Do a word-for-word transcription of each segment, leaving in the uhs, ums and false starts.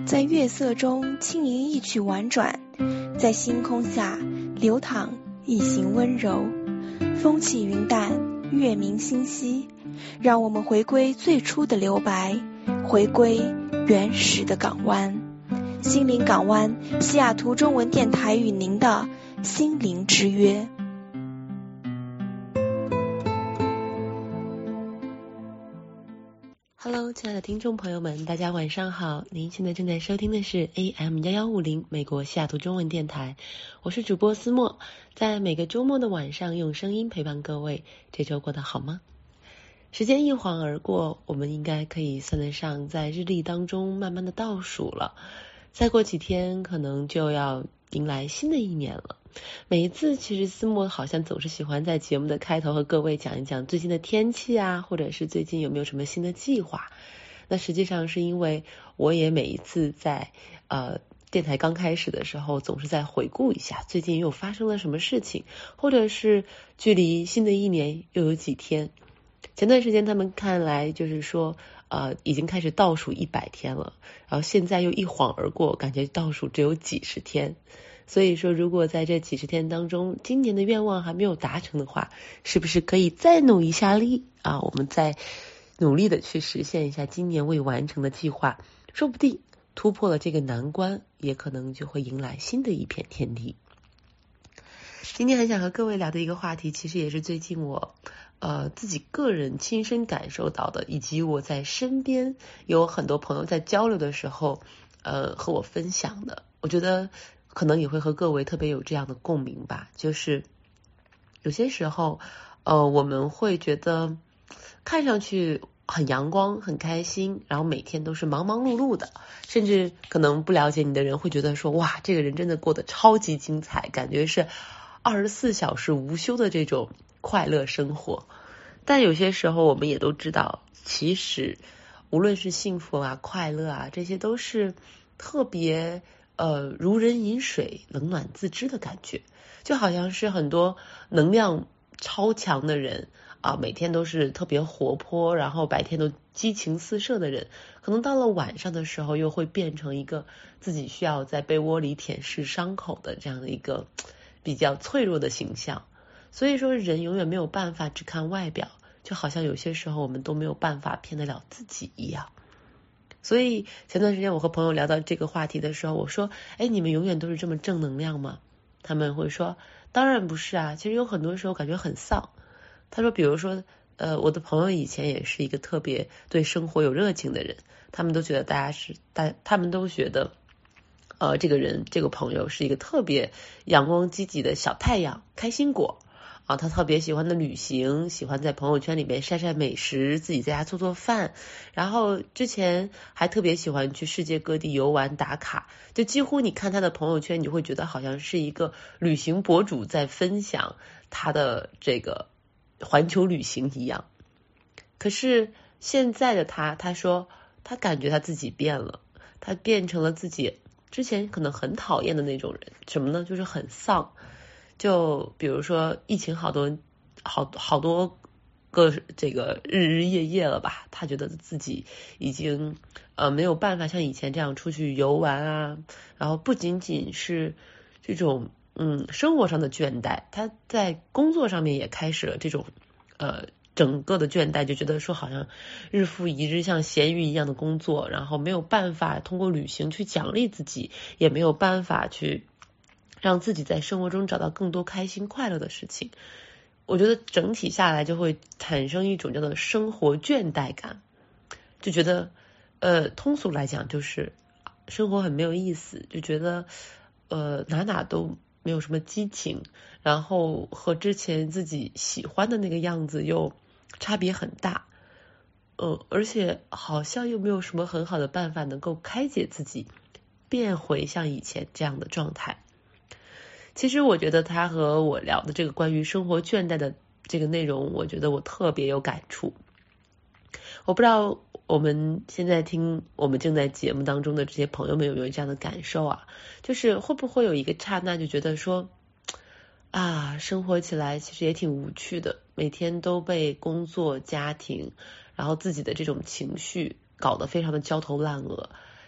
在月色中轻吟一曲婉转，在星空下流淌一行温柔。风起云淡，月明星稀，让我们回归最初的留白，回归原始的港湾。心灵港湾，西雅图中文电台与您的心灵之约。 Hello， 亲爱的听众朋友们，大家晚上好！您现在正在收听的是 A M 一一五零 美国西雅图中文电台，我是主播思墨，在每个周末的晚上用声音陪伴各位。这周过得好吗？时间一晃而过，我们应该可以算得上在日历当中慢慢的倒数了。再过几天，可能就要迎来新的一年了。每一次其实思墨好像总是喜欢在节目的开头和各位讲一讲最近的天气啊，或者是最近有没有什么新的计划。那实际上是因为我也每一次在呃电台刚开始的时候总是在回顾一下最近又发生了什么事情，或者是距离新的一年又有几天。前段时间他们看来就是说呃已经开始倒数一百天了，然后现在又一晃而过，感觉倒数只有几十天。所以说如果在这几十天当中今年的愿望还没有达成的话，是不是可以再努一下力啊？我们再努力的去实现一下今年未完成的计划，说不定突破了这个难关，也可能就会迎来新的一片天地。今天很想和各位聊的一个话题，其实也是最近我呃自己个人亲身感受到的，以及我在身边有很多朋友在交流的时候呃和我分享的。我觉得可能也会和各位特别有这样的共鸣吧，就是有些时候呃我们会觉得看上去很阳光很开心，然后每天都是忙忙碌碌的，甚至可能不了解你的人会觉得说，哇，这个人真的过得超级精彩，感觉是二十四小时无休的这种快乐生活。但有些时候我们也都知道，其实无论是幸福啊快乐啊，这些都是特别呃如人饮水冷暖自知的感觉。就好像是很多能量超强的人啊，每天都是特别活泼，然后白天都激情四射的人，可能到了晚上的时候又会变成一个自己需要在被窝里舔舐伤口的这样的一个比较脆弱的形象。所以说人永远没有办法只看外表，就好像有些时候我们都没有办法骗得了自己一样。所以前段时间我和朋友聊到这个话题的时候，我说，哎，你们永远都是这么正能量吗？他们会说，当然不是啊，其实有很多时候感觉很丧。他说比如说呃，我的朋友以前也是一个特别对生活有热情的人，他们都觉得大家是大他们都觉得呃，这个人这个朋友是一个特别阳光积极的小太阳开心果啊，他特别喜欢的旅行，喜欢在朋友圈里面晒晒美食，自己在家做做饭，然后之前还特别喜欢去世界各地游玩打卡，就几乎你看他的朋友圈，你就会觉得好像是一个旅行博主在分享他的这个环球旅行一样。可是现在的他，他说他感觉他自己变了，他变成了自己之前可能很讨厌的那种人。什么呢？就是很丧。就比如说疫情好多好好多个这个日日夜夜了吧，他觉得自己已经呃没有办法像以前这样出去游玩啊，然后不仅仅是这种嗯生活上的倦怠，他在工作上面也开始了这种呃整个的倦怠，就觉得说好像日复一日像咸鱼一样的工作，然后没有办法通过旅行去奖励自己，也没有办法去让自己在生活中找到更多开心快乐的事情。我觉得整体下来就会产生一种叫做生活倦怠感，就觉得呃通俗来讲就是生活很没有意思，就觉得呃哪哪都没有什么激情，然后和之前自己喜欢的那个样子又差别很大，呃而且好像又没有什么很好的办法能够开解自己变回像以前这样的状态。其实我觉得他和我聊的这个关于生活倦怠的这个内容，我觉得我特别有感触。我不知道我们现在听我们正在节目当中的这些朋友们有没有这样的感受啊？就是会不会有一个刹那就觉得说啊，生活起来其实也挺无趣的，每天都被工作家庭然后自己的这种情绪搞得非常的焦头烂额，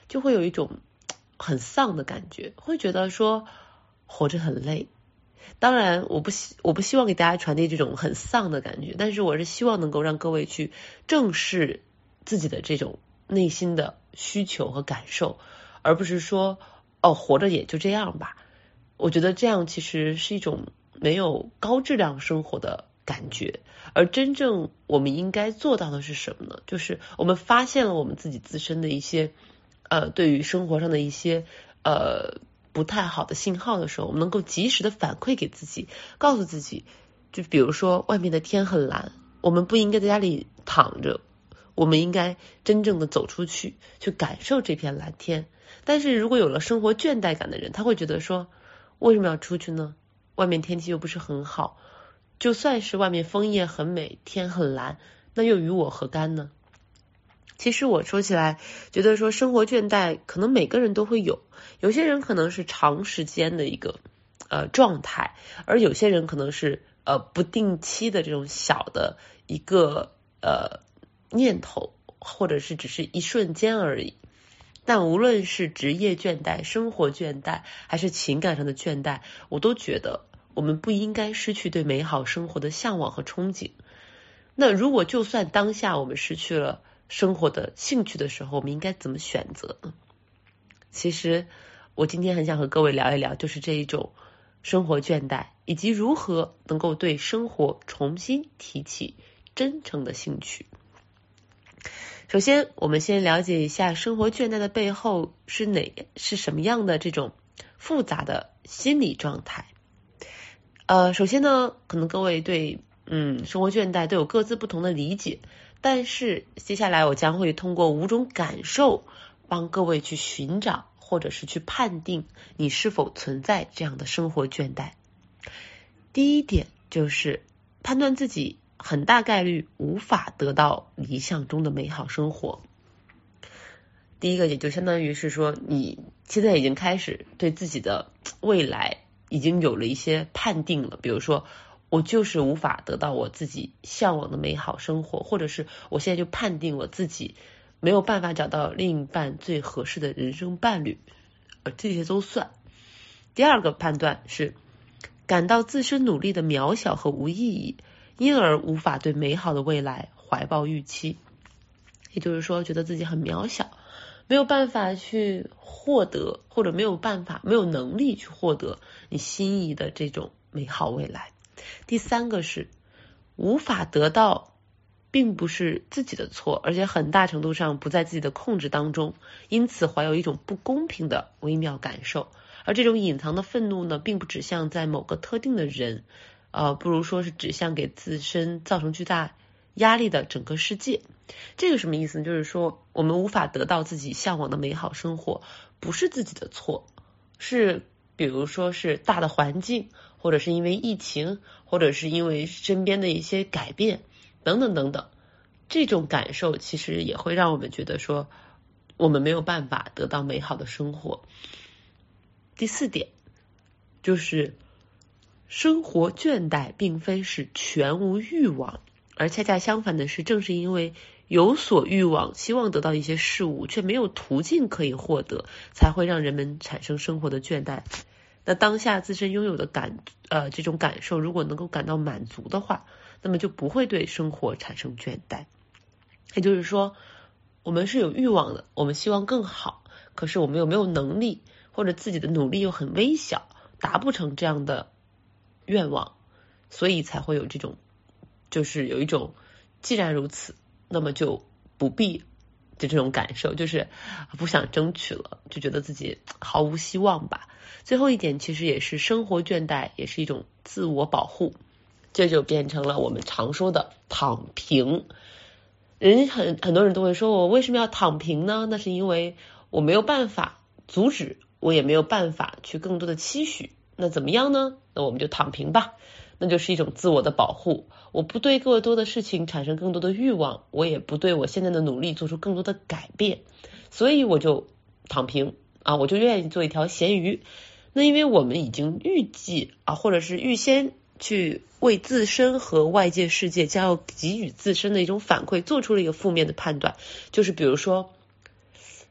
就会有一种很丧的感觉，会觉得说活着很累。当然我不希我不希望给大家传递这种很丧的感觉，但是我是希望能够让各位去正视自己的这种内心的需求和感受，而不是说哦活着也就这样吧。我觉得这样其实是一种没有高质量生活的感觉，而真正我们应该做到的是什么呢？就是我们发现了我们自己自身的一些呃对于生活上的一些呃不太好的信号的时候，我们能够及时的反馈给自己，告诉自己，就比如说外面的天很蓝，我们不应该在家里躺着，我们应该真正的走出去，去感受这片蓝天。但是如果有了生活倦怠感的人，他会觉得说，为什么要出去呢？外面天气又不是很好，就算是外面枫叶很美，天很蓝，那又与我何干呢？其实我说起来觉得说生活倦怠可能每个人都会有，有些人可能是长时间的一个呃状态，而有些人可能是呃不定期的这种小的一个呃念头，或者是只是一瞬间而已。但无论是职业倦怠、生活倦怠，还是情感上的倦怠，我都觉得我们不应该失去对美好生活的向往和憧憬。那如果就算当下我们失去了生活的兴趣的时候，我们应该怎么选择呢？其实我今天很想和各位聊一聊，就是这一种生活倦怠，以及如何能够对生活重新提起真诚的兴趣。首先我们先了解一下生活倦怠的背后是哪是什么样的这种复杂的心理状态。呃，首先呢，可能各位对嗯生活倦怠都有各自不同的理解，但是接下来我将会通过五种感受帮各位去寻找或者是去判定你是否存在这样的生活倦怠。第一点就是判断自己很大概率无法得到理想中的美好生活。第一个也就相当于是说，你现在已经开始对自己的未来已经有了一些判定了，比如说我就是无法得到我自己向往的美好生活，或者是我现在就判定我自己没有办法找到另一半最合适的人生伴侣，而这些都算。第二个判断是感到自身努力的渺小和无意义，因而无法对美好的未来怀抱预期。也就是说，觉得自己很渺小，没有办法去获得，或者没有办法没有能力去获得你心仪的这种美好未来。第三个是无法得到并不是自己的错，而且很大程度上不在自己的控制当中，因此怀有一种不公平的微妙感受。而这种隐藏的愤怒呢，并不指向在某个特定的人，呃，不如说是指向给自身造成巨大压力的整个世界。这个什么意思呢？就是说我们无法得到自己向往的美好生活，不是自己的错，是比如说是大的环境，或者是因为疫情，或者是因为身边的一些改变等等等等。这种感受其实也会让我们觉得说我们没有办法得到美好的生活。第四点就是生活倦怠并非是全无欲望，而恰恰相反的是，正是因为有所欲望，希望得到一些事物，却没有途径可以获得，才会让人们产生生活的倦怠。那当下自身拥有的感呃这种感受，如果能够感到满足的话，那么就不会对生活产生倦怠。也就是说，我们是有欲望的，我们希望更好，可是我们又没有能力，或者自己的努力又很微小，达不成这样的愿望，所以才会有这种就是有一种既然如此，那么就不必就这种感受，就是不想争取了，就觉得自己毫无希望吧。最后一点其实也是生活倦怠，也是一种自我保护，这就变成了我们常说的躺平。人很很多人都会说，我为什么要躺平呢？那是因为我没有办法阻止，我也没有办法去更多的期许，那怎么样呢？那我们就躺平吧，那就是一种自我的保护。我不对更多的事情产生更多的欲望，我也不对我现在的努力做出更多的改变，所以我就躺平啊，我就愿意做一条咸鱼。那因为我们已经预计啊，或者是预先去为自身和外界世界将要给予自身的一种反馈做出了一个负面的判断，就是比如说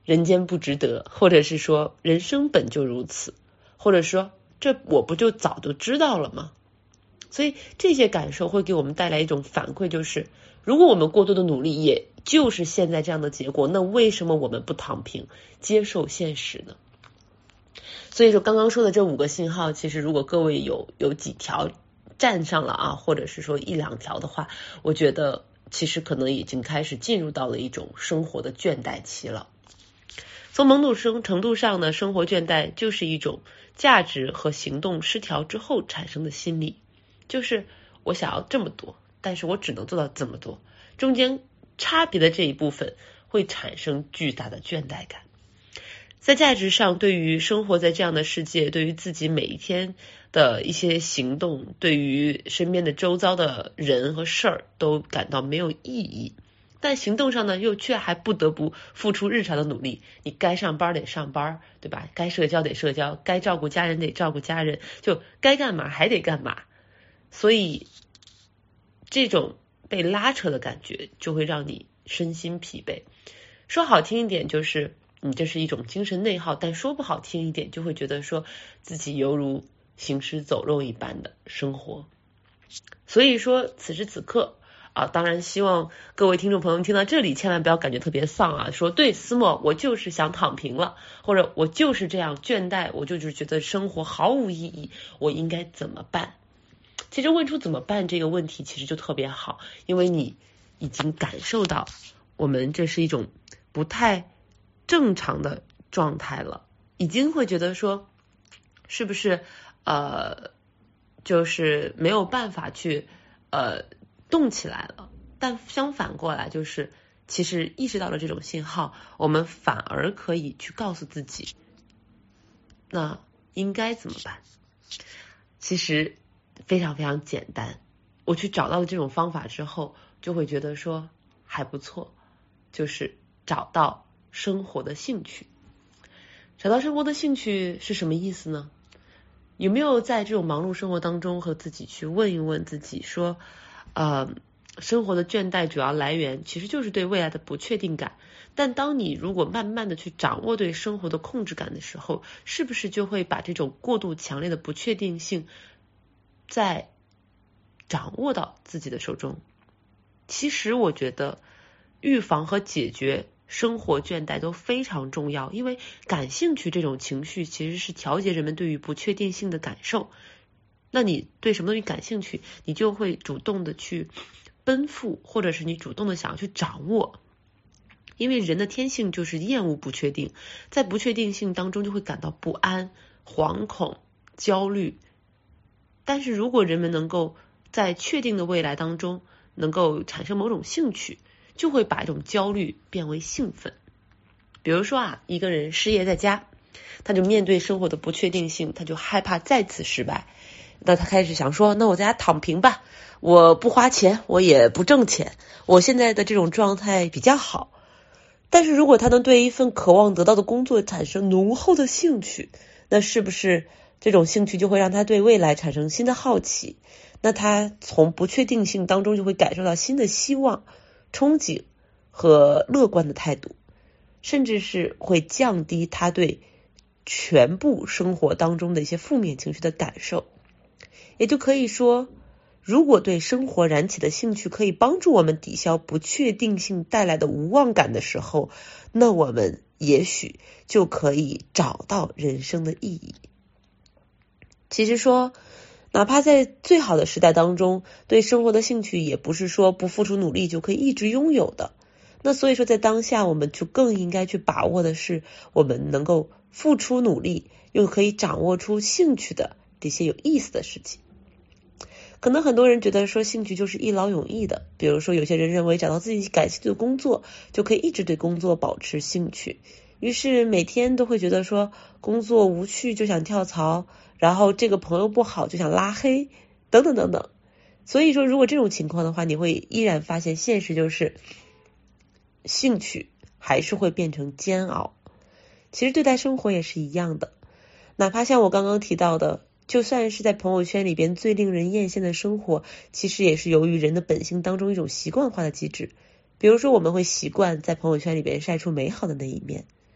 人间不值得，或者是说人生本就如此，或者说这我不就早就知道了吗？所以这些感受会给我们带来一种反馈，就是如果我们过多的努力也就是现在这样的结果，那为什么我们不躺平接受现实呢？所以说刚刚说的这五个信号，其实如果各位有有几条站上了啊，或者是说一两条的话，我觉得其实可能已经开始进入到了一种生活的倦怠期了。从某种程度上呢，生活倦怠就是一种价值和行动失调之后产生的心理，就是我想要这么多，但是我只能做到这么多，中间差别的这一部分会产生巨大的倦怠感。在价值上，对于生活在这样的世界，对于自己每一天的一些行动，对于身边的周遭的人和事儿都感到没有意义，但行动上呢又却还不得不付出日常的努力。你该上班得上班，对吧？该社交得社交，该照顾家人得照顾家人，就该干嘛还得干嘛。所以这种被拉扯的感觉就会让你身心疲惫。说好听一点就是你这是一种精神内耗，但说不好听一点就会觉得说自己犹如行尸走肉一般的生活。所以说此时此刻啊，当然希望各位听众朋友听到这里千万不要感觉特别丧啊，说对思默我就是想躺平了，或者我就是这样倦怠，我就是觉得生活毫无意义，我应该怎么办？其实问出怎么办这个问题其实就特别好，因为你已经感受到我们这是一种不太正常的状态了，已经会觉得说是不是呃就是没有办法去呃动起来了。但相反过来就是其实意识到了这种信号，我们反而可以去告诉自己那应该怎么办。其实非常非常简单，我去找到了这种方法之后就会觉得说还不错，就是找到生活的兴趣。找到生活的兴趣是什么意思呢？有没有在这种忙碌生活当中和自己去问一问自己说呃，生活的倦怠主要来源其实就是对未来的不确定感，但当你如果慢慢的去掌握对生活的控制感的时候，是不是就会把这种过度强烈的不确定性再掌握到自己的手中？其实我觉得预防和解决生活倦怠都非常重要，因为感兴趣这种情绪其实是调节人们对于不确定性的感受。那你对什么东西感兴趣，你就会主动的去奔赴，或者是你主动的想要去掌握。因为人的天性就是厌恶不确定，在不确定性当中就会感到不安、惶恐、焦虑。但是如果人们能够在确定的未来当中能够产生某种兴趣，就会把一种焦虑变为兴奋。比如说啊，一个人失业在家，他就面对生活的不确定性，他就害怕再次失败，那他开始想说，那我在家躺平吧，我不花钱，我也不挣钱，我现在的这种状态比较好。但是如果他能对一份渴望得到的工作产生浓厚的兴趣，那是不是这种兴趣就会让他对未来产生新的好奇？那他从不确定性当中就会感受到新的希望、憧憬和乐观的态度，甚至是会降低他对全部生活当中的一些负面情绪的感受。也就可以说，如果对生活燃起的兴趣可以帮助我们抵消不确定性带来的无望感的时候，那我们也许就可以找到人生的意义。其实说哪怕在最好的时代当中，对生活的兴趣也不是说不付出努力就可以一直拥有的。那所以说在当下我们就更应该去把握的是我们能够付出努力又可以掌握出兴趣的这些有意思的事情。可能很多人觉得说兴趣就是一劳永逸的，比如说有些人认为找到自己感兴趣的工作就可以一直对工作保持兴趣，于是每天都会觉得说工作无趣就想跳槽，然后这个朋友不好就想拉黑等等等等。所以说如果这种情况的话，你会依然发现现实就是兴趣还是会变成煎熬。其实对待生活也是一样的，哪怕像我刚刚提到的，就算是在朋友圈里边最令人艳羡的生活，其实也是由于人的本性当中一种习惯化的机制。比如说我们会习惯在朋友圈里边晒出美好的那一面，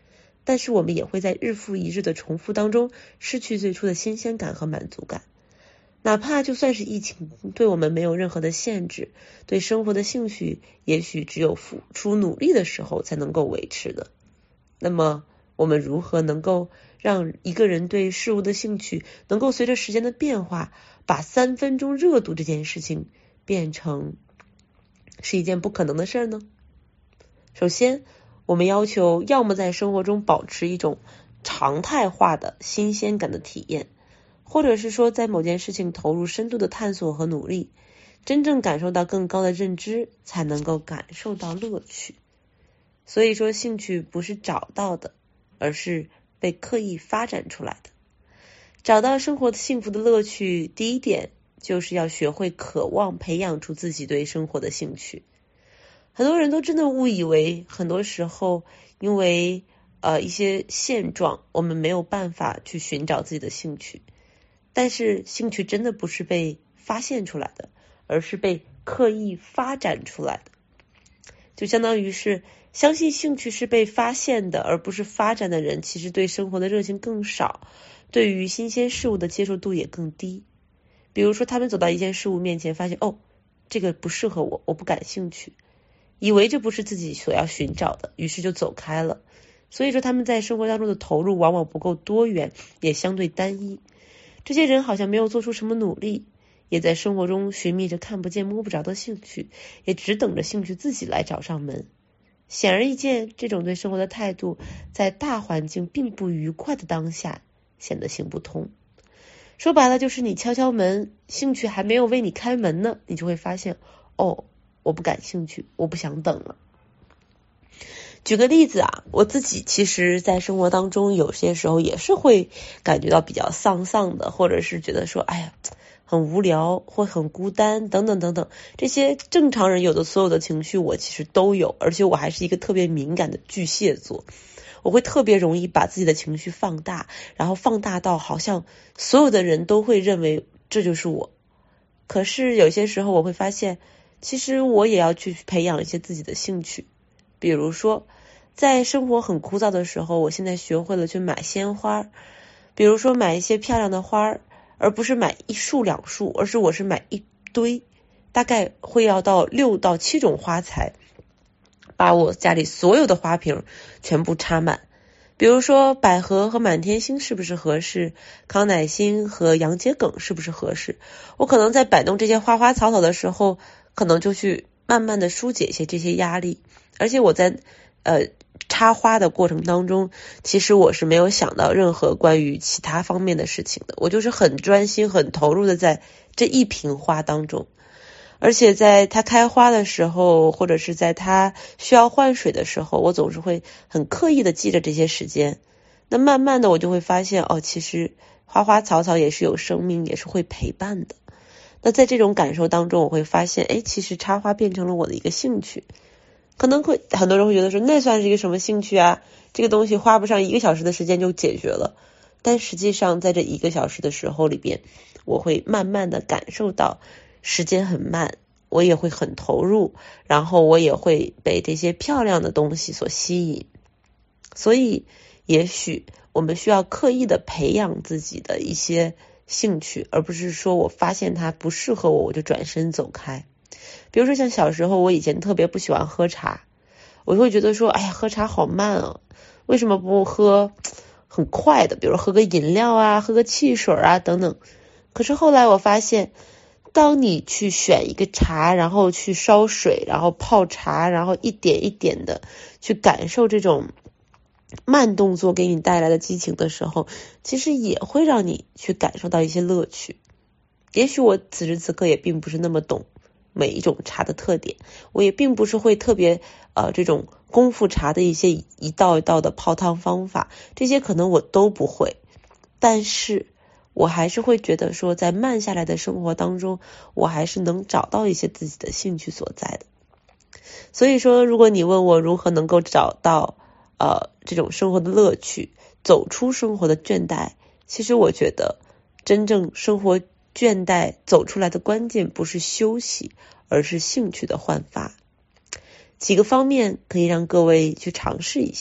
但是我们也会在日复一日的重复当中失去最初的新鲜感和满足感。哪怕就算是疫情对我们没有任何的限制，对生活的兴趣也许只有付出努力的时候才能够维持的。那么我们如何能够让一个人对事物的兴趣能够随着时间的变化，把三分钟热度这件事情变成是一件不可能的事呢？首先，我们要求要么在生活中保持一种常态化的新鲜感的体验，或者是说在某件事情投入深度的探索和努力，真正感受到更高的认知，才能够感受到乐趣。所以说兴趣不是找到的，而是被刻意发展出来的。找到生活的幸福的乐趣，第一点就是要学会渴望培养出自己对生活的兴趣。很多人都真的误以为很多时候因为呃一些现状，我们没有办法去寻找自己的兴趣。但是兴趣真的不是被发现出来的，而是被刻意发展出来的。就相当于是相信兴趣是被发现的，而不是发展的人，其实对生活的热情更少，对于新鲜事物的接受度也更低。比如说他们走到一件事物面前，发现哦，这个不适合我，我不感兴趣，以为这不是自己所要寻找的，于是就走开了。所以说他们在生活当中的投入往往不够多元，也相对单一。这些人好像没有做出什么努力，也在生活中寻觅着看不见摸不着的兴趣，也只等着兴趣自己来找上门。显而易见，这种对生活的态度在大环境并不愉快的当下显得行不通。说白了就是你敲敲门，兴趣还没有为你开门呢，你就会发现哦，我不感兴趣，我不想等了。举个例子啊，我自己其实在生活当中有些时候也是会感觉到比较丧丧的，或者是觉得说哎呀很无聊或很孤单等等等等，这些正常人有的所有的情绪我其实都有，而且我还是一个特别敏感的巨蟹座，我会特别容易把自己的情绪放大，然后放大到好像所有的人都会认为这就是我。可是有些时候我会发现，其实我也要去培养一些自己的兴趣。比如说在生活很枯燥的时候，我现在学会了去买鲜花，比如说买一些漂亮的花，而不是买一束两束，而是我是买一堆，大概会要到六到七种花材，把我家里所有的花瓶全部插满。比如说百合和满天星是不是合适，康乃馨和洋桔梗是不是合适，我可能在摆弄这些花花草草的时候，可能就去慢慢的疏解一些这些压力。而且我在呃插花的过程当中，其实我是没有想到任何关于其他方面的事情的，我就是很专心很投入的在这一瓶花当中。而且在它开花的时候，或者是在它需要换水的时候，我总是会很刻意的记着这些时间。那慢慢的我就会发现哦，其实花花草草也是有生命，也是会陪伴的。那在这种感受当中，我会发现诶，其实插花变成了我的一个兴趣。可能会很多人会觉得说那算是一个什么兴趣啊，这个东西花不上一个小时的时间就解决了。但实际上在这一个小时的时候里边，我会慢慢的感受到时间很慢，我也会很投入，然后我也会被这些漂亮的东西所吸引。所以也许我们需要刻意的培养自己的一些兴趣，而不是说我发现它不适合我，我就转身走开。比如说像小时候，我以前特别不喜欢喝茶，我会觉得说哎呀喝茶好慢啊，为什么不喝很快的，比如喝个饮料啊，喝个汽水啊等等。可是后来我发现，当你去选一个茶，然后去烧水，然后泡茶，然后一点一点的去感受这种慢动作给你带来的激情的时候，其实也会让你去感受到一些乐趣。也许我此时此刻也并不是那么懂每一种茶的特点，我也并不是会特别呃这种功夫茶的一些一道一道的泡汤方法，这些可能我都不会，但是我还是会觉得说在慢下来的生活当中，我还是能找到一些自己的兴趣所在的。所以说如果你问我如何能够找到呃这种生活的乐趣，走出生活的倦怠，其实我觉得真正生活倦怠走出来的关键不是休息，而是兴趣的焕发。几个方面可以让各位去尝试一下，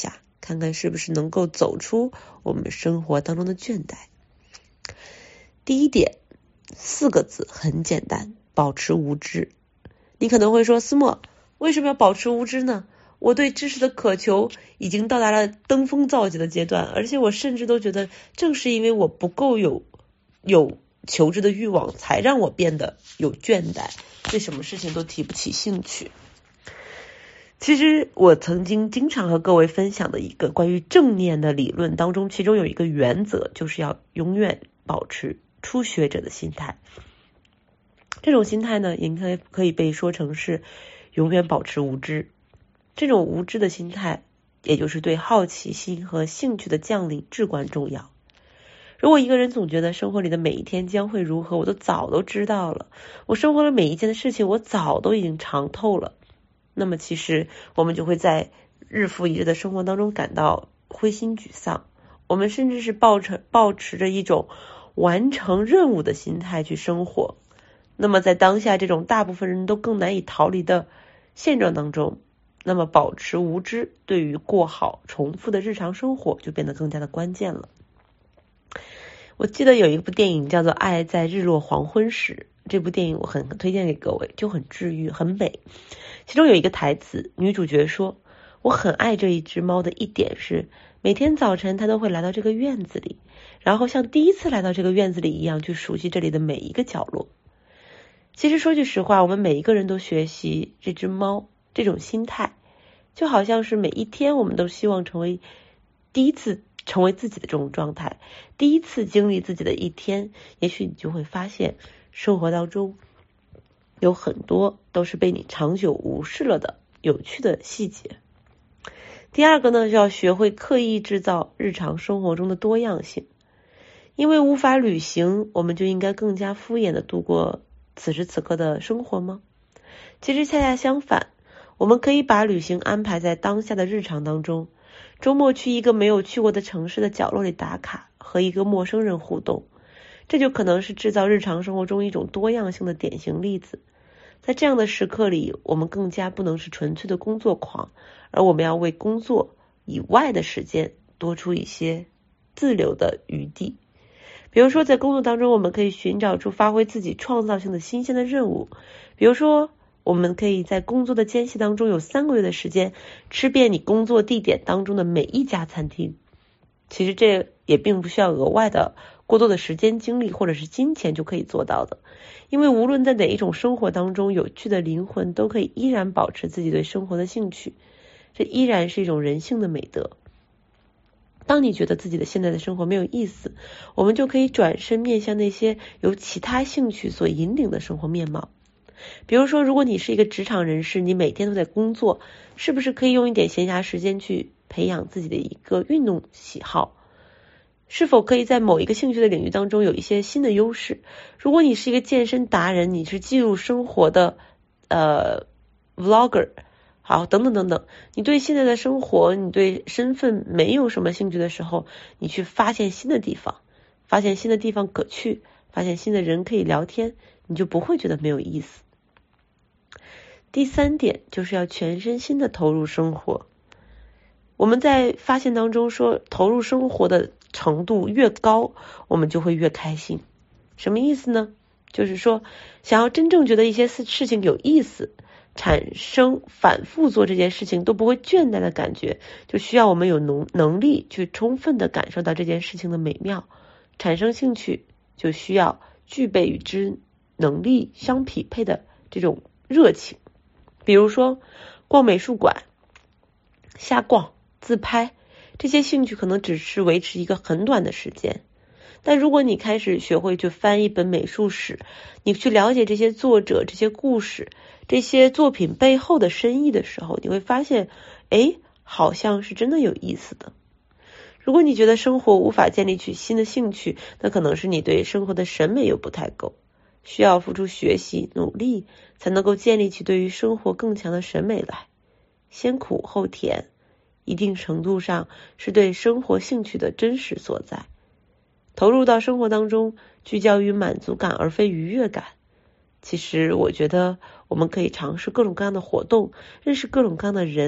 看看是不是能够走出我们生活当中的倦怠。第一点，四个字很简单，保持无知。你可能会说，思默，为什么要保持无知呢？我对知识的渴求已经到达了登峰造极的阶段，而且我甚至都觉得正是因为我不够有有求知的欲望，才让我变得有倦怠，对什么事情都提不起兴趣。其实我曾经经常和各位分享的一个关于正念的理论当中，其中有一个原则，就是要永远保持初学者的心态。这种心态呢，也可以可以被说成是永远保持无知。这种无知的心态，也就是对好奇心和兴趣的降临至关重要。如果一个人总觉得生活里的每一天将会如何，我都早都知道了，我生活的每一件事情我早都已经尝透了，那么其实我们就会在日复一日的生活当中感到灰心沮丧，我们甚至是抱持抱持着一种完成任务的心态去生活。那么在当下这种大部分人都更难以逃离的现状当中，那么保持无知对于过好重复的日常生活就变得更加的关键了。我记得有一部电影叫做《爱在日落黄昏时》，这部电影我很推荐给各位，就很治愈很美。其中有一个台词，女主角说，我很爱这一只猫的一点是，每天早晨它都会来到这个院子里，然后像第一次来到这个院子里一样去熟悉这里的每一个角落。其实说句实话，我们每一个人都学习这只猫这种心态，就好像是每一天我们都希望成为第一次成为自己的这种状态，第一次经历自己的一天，也许你就会发现生活当中有很多都是被你长久无视了的有趣的细节。第二个呢，就要学会刻意制造日常生活中的多样性。因为无法旅行，我们就应该更加敷衍的度过此时此刻的生活吗？其实恰恰相反，我们可以把旅行安排在当下的日常当中，周末去一个没有去过的城市的角落里打卡，和一个陌生人互动，这就可能是制造日常生活中一种多样性的典型例子。在这样的时刻里，我们更加不能是纯粹的工作狂，而我们要为工作以外的时间多出一些自留的余地。比如说在工作当中，我们可以寻找出发挥自己创造性的新鲜的任务，比如说我们可以在工作的间隙当中有三个月的时间吃遍你工作地点当中的每一家餐厅。其实这也并不需要额外的过多的时间精力或者是金钱就可以做到的，因为无论在哪一种生活当中，有趣的灵魂都可以依然保持自己对生活的兴趣，这依然是一种人性的美德。当你觉得自己的现在的生活没有意思，我们就可以转身面向那些由其他兴趣所引领的生活面貌。比如说，如果你是一个职场人士，你每天都在工作，是不是可以用一点闲暇时间去培养自己的一个运动喜好？是否可以在某一个兴趣的领域当中有一些新的优势？如果你是一个健身达人，你是记录生活的呃 vlogger， 好，等等等等，你对现在的生活，你对身份没有什么兴趣的时候，你去发现新的地方，发现新的地方可去，发现新的人可以聊天，你就不会觉得没有意思。第三点就是要全身心的投入生活。我们在发现当中说，投入生活的程度越高，我们就会越开心。什么意思呢？就是说，想要真正觉得一些事情有意思，产生反复做这件事情都不会倦怠的感觉，就需要我们有能能力去充分的感受到这件事情的美妙。产生兴趣就需要具备与之能力相匹配的这种热情。比如说逛美术馆、瞎逛、自拍，这些兴趣可能只是维持一个很短的时间，但如果你开始学会去翻一本美术史，你去了解这些作者、这些故事、这些作品背后的深意的时候，你会发现，诶，好像是真的有意思的。如果你觉得生活无法建立起新的兴趣，那可能是你对生活的审美又不太够，需要付出学习努力才能够建立起对于生活更强的审美来。先苦后甜，一定程度上是对生活兴趣的真实所在。投入到生活当中，聚焦于满足感而非愉悦感。其实我觉得我们可以尝试各种各样的活动，认识各种各样的人，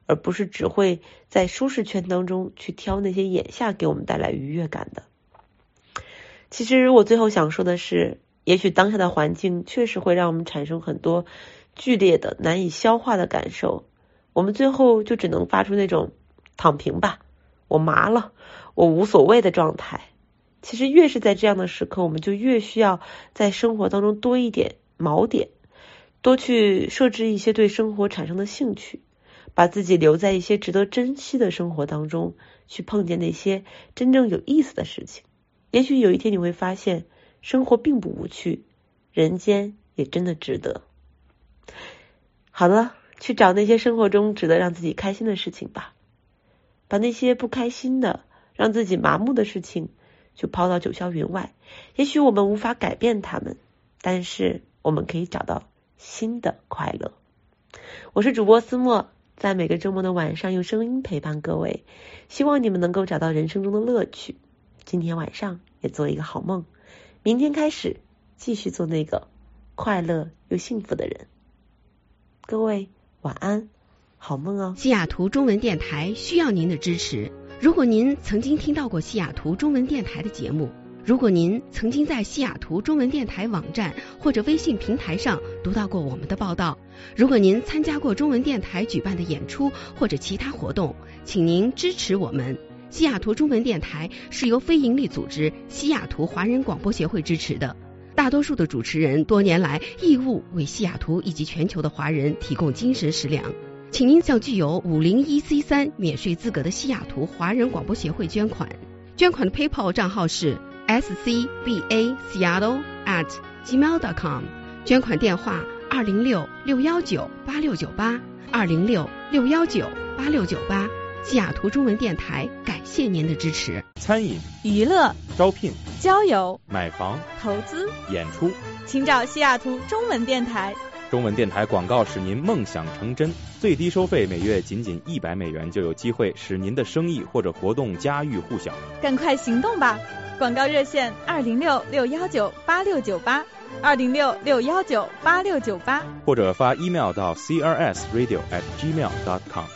而不是只会在舒适圈当中去挑那些眼下给我们带来愉悦感的。其实我最后想说的是，也许当下的环境确实会让我们产生很多剧烈的难以消化的感受，我们最后就只能发出那种躺平吧，我麻了，我无所谓的状态。其实越是在这样的时刻，我们就越需要在生活当中多一点锚点，多去设置一些对生活产生的兴趣，把自己留在一些值得珍惜的生活当中，去碰见那些真正有意思的事情。也许有一天你会发现，生活并不无趣，人间也真的值得。好了，去找那些生活中值得让自己开心的事情吧，把那些不开心的让自己麻木的事情就抛到九霄云外。也许我们无法改变它们，但是我们可以找到新的快乐。我是主播思墨，在每个周末的晚上用声音陪伴各位，希望你们能够找到人生中的乐趣。今天晚上也做一个好梦，明天开始继续做那个快乐又幸福的人。各位晚安，好梦哦。 西雅图中文电台需要您的支持。如果您曾经听到过西雅图中文电台的节目，如果您曾经在西雅图中文电台网站或者微信平台上读到过我们的报道，如果您参加过中文电台举办的演出或者其他活动，请您支持我们。西雅图中文电台是由非营利组织西雅图华人广播协会支持的，大多数的主持人多年来义务为西雅图以及全球的华人提供精神食粮，请您向具有五零一 C 三 免税资格的西雅图华人广播协会捐款。捐款的 PayPal 账号是 s c b a seattle at gmail dot com， 捐款电话二零六六一九八六九八 二零六六一九八六九八。西雅图中文电台感谢您的支持。 餐饮、 娱乐、 招聘、 交友、 买房、 投资、 演出， 请找西雅图中文电台。 中文电台广告使您梦想成真，最低收费每月仅仅一百美元，就有机会使您的生意或者活动家喻户晓。 赶快行动吧！广告热线二零六六一九八六九八，二零六六一九八六九八， 或者发 email 到 c r s radio at gmail dot com。